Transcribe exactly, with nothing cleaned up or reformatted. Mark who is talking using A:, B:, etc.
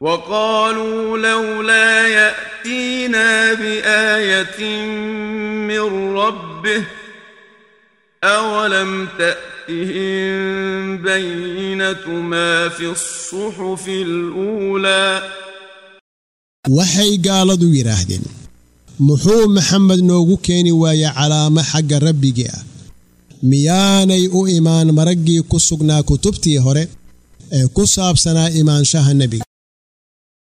A: وقالوا لولا يأتينا بآية من ربه أولم تأتهم بينة ما في الصحف الأولى
B: waxay gaaladu yiraahdeen muxuu maxamed noogu keeni waaya calaama xagga rabbiga ah miyaanay u imaan maragii ku sugnaa kutubtii hore ee ku saabsanaa imaanshaha nabiga